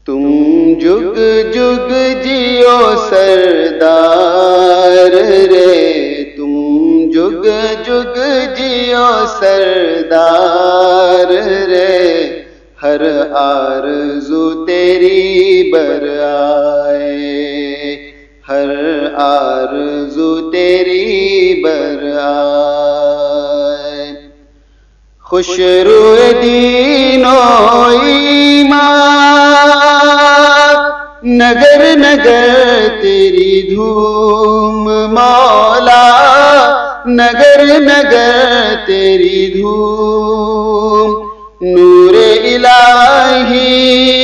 تم جگ جگ جیو سردار رے، تم جگ جگ جیو سردار رے، ہر آرزو تیری بر آئے، ہر آرزو تیری بر آئے۔ خوش روئے دین و ایمان، نگر نگر تیری دھوم مولا، نگر نگر تیری دھوم، نور الہی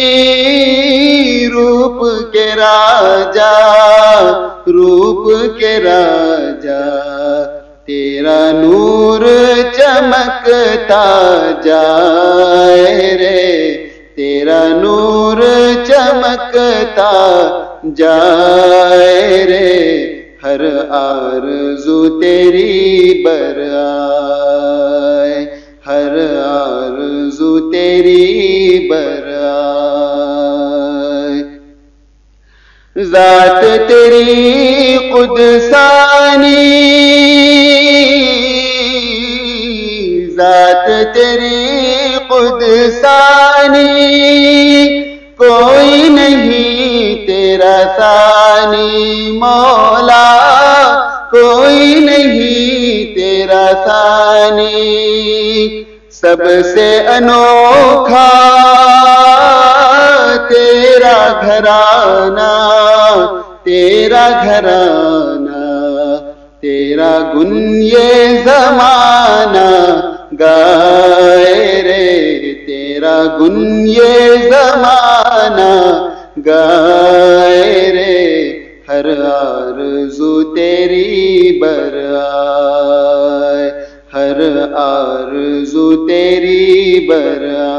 روپ کے راجا، روپ کے راجا، تیرا نور چمکتا جائے رے، تیرا نور چمکتا جائے رے، ہر آرزو تیری بر آئے، ہر آرزو تیری بر آئے۔ ذات تیری قدسانی، ذات تیری قدسانی، کوئی نہیں تیرا ثانی مولا، کوئی نہیں تیرا ثانی، سب سے انوکھا تیرا گھرانہ، تیرا گھرانہ، تیرا گن یہ زمانہ گائے رے، تیرا گن یہ زمانہ گائے رے، ہر آرزو تیری بر آئے، ہر آرزو تیری بر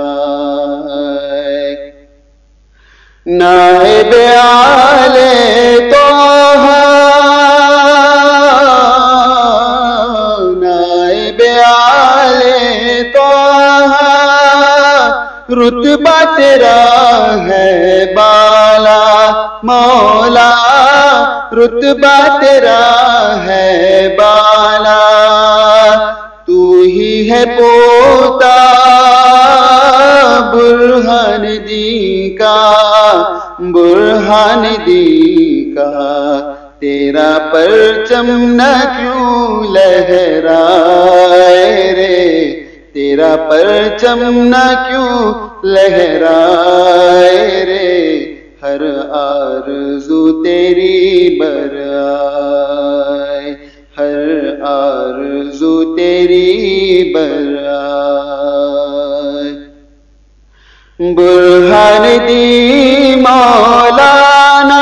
آئے۔ نائب آل طہ، نائب آل طہ، رتبہ تیرا ہے بالا مولا، رتبہ تیرا ہے بالا، تو ہی ہے پوتا برہان دین کا، برہان دین کا، تیرا پرچم نہ کیوں لہرائے رے، تیرا پرچم نہ کیوں لہرائے رے، ہر آرزو تیری بر آئے، ہر آرزو تیری بر آئے۔ برہان دین مولانا،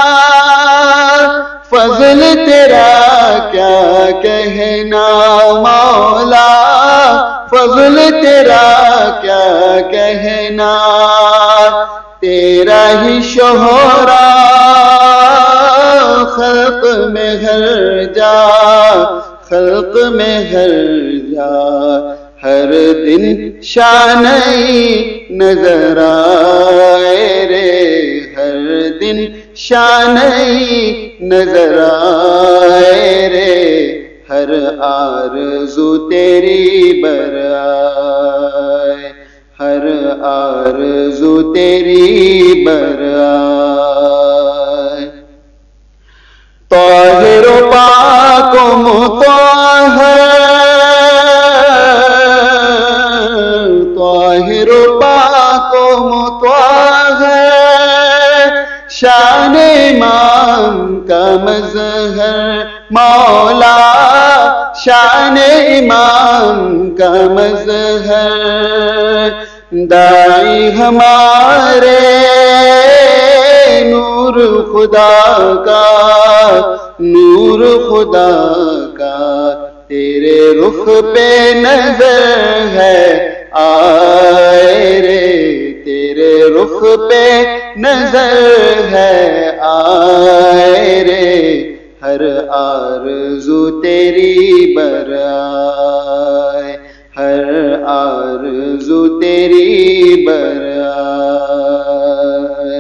فضل تیرا کیا کہنا مولا، فضل تیرا کیا کہنا، تیرا ہی شہرا خلق میں ہر جا، خلق میں ہر جا، ہر دن شان نظر آئے رے، ہر دن شان نظر آئے رے، ہر آرزو تیری بر آئے، ہر آرزو تیری بر آئے۔ طاہر و پاک و مطہر، طاہر و پاک و مطہر، شان امام کا مظہر مولا، شان امام کا مظہر، داعی ہمارے نور خدا کا، نور خدا کا، تیرے رخ پہ نظر ہے آئے رے، تیرے رخ پہ نظر ہے آئے رے، ہر آرزو تیری بر آئے، ہر آرزو تیری بر آئے۔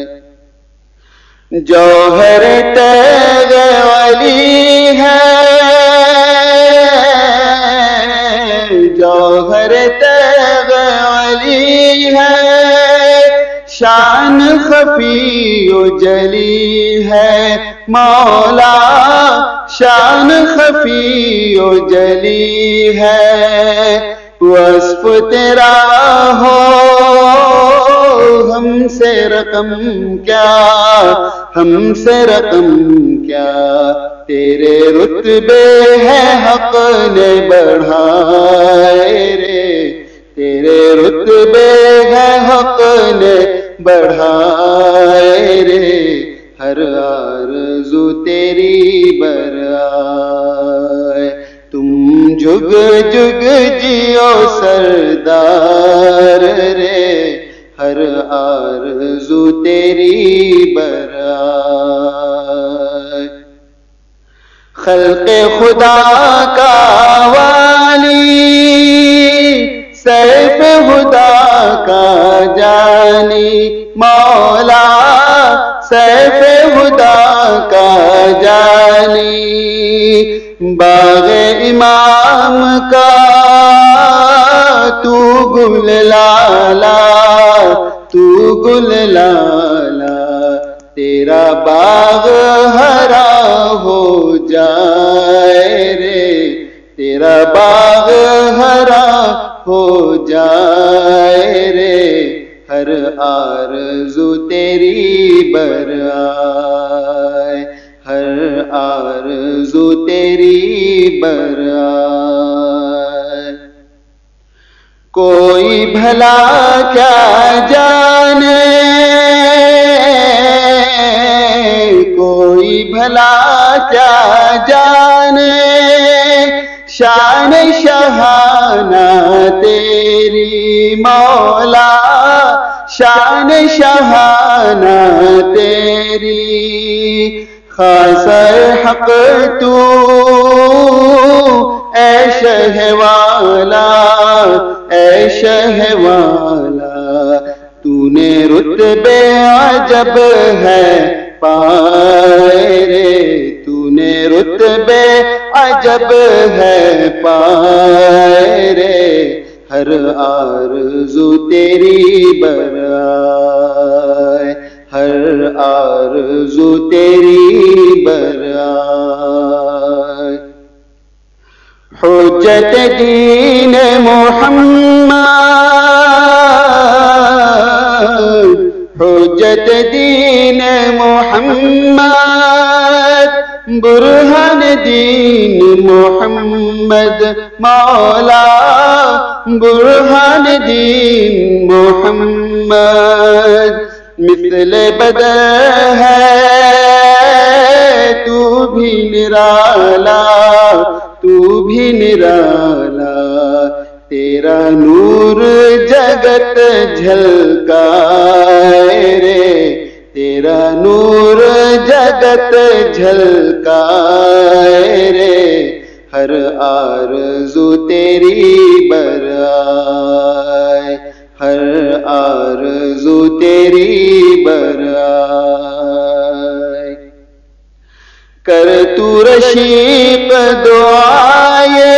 جوہر تیغ ولی ہے، جوہر تیغ ولی ہے، شان خفی و جلی ہے مولا، شان خفی و جلی ہے، وصف تیرا ہو ہم سے رقم کیا، ہم سے رقم کیا، تیرے رتبے ہیں حق نے بڑھائے رے، تیرے رتبے ہیں حق نے بڑھائے رے، ہر آرزو تیری برآئے، تم جگ جگ جیو سردار رے، ہر آرزو تیری برآئے، خلق خدا کا والی، سیف خدا کا جانی مولا، سیف خدا کا جانی، باغ امام کا تو گل لالا، تو گل لالا، تیرا باغ ہرا ہو جائے رے، تیرا باغ ہرا ہو جائے رے، ہر آرزو تیری برآئے، ہر آرزو تیری برآئے، کوئی بھلا کیا جانے، کوئی بھلا کیا جانے، شان شہانہ تیری مولا، شان شہانہ تیری، خاص حق تو اے شہ والا، اے شہ والا، تو نے رتبے عجب ہے پائے رے، تو نے رتبے عجب ہے پائے رے، ہر آرزو تیری برآئے، ہر آرزو تیری برآئے، حجت دین محمد، حجت دین محمد، برہان دین محمد مولا، برہان دین محمد، مثل بدر ہے تو بھی نرالا، تو بھی نرالا، تیرا نور جگت جھلکائے رے، تیرا نور جگت جھلکائے رے، ہر آرزو تیری برآئے، ہر آرزو تیری برآئے، کر تو رشیق دعائے،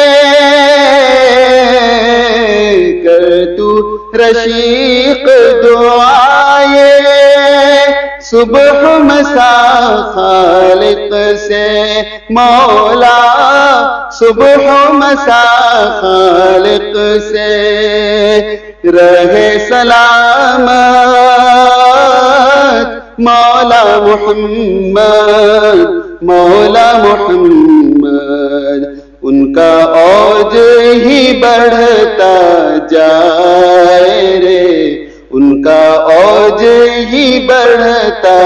کر تو رشیق دعائے، صبح مساء خالق سے مولا، صبح مساء خالق سے، رہے سلامت مولا محمد، مولا محمد، ان کا اوج ہی بڑھتا جائے رے، ان کا اوج ہی بڑھتا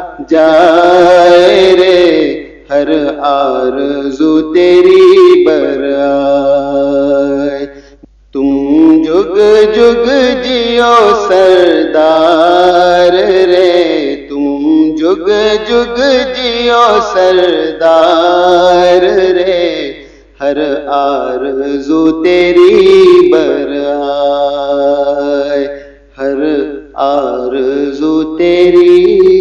جائے رے، ہر آرزو تیری برآئے، تم جگ جگ جیو سردار رے، تم جگ جگ جیو سردار رے، ہر آرزو تیری برآئے، ہر آرزو تیری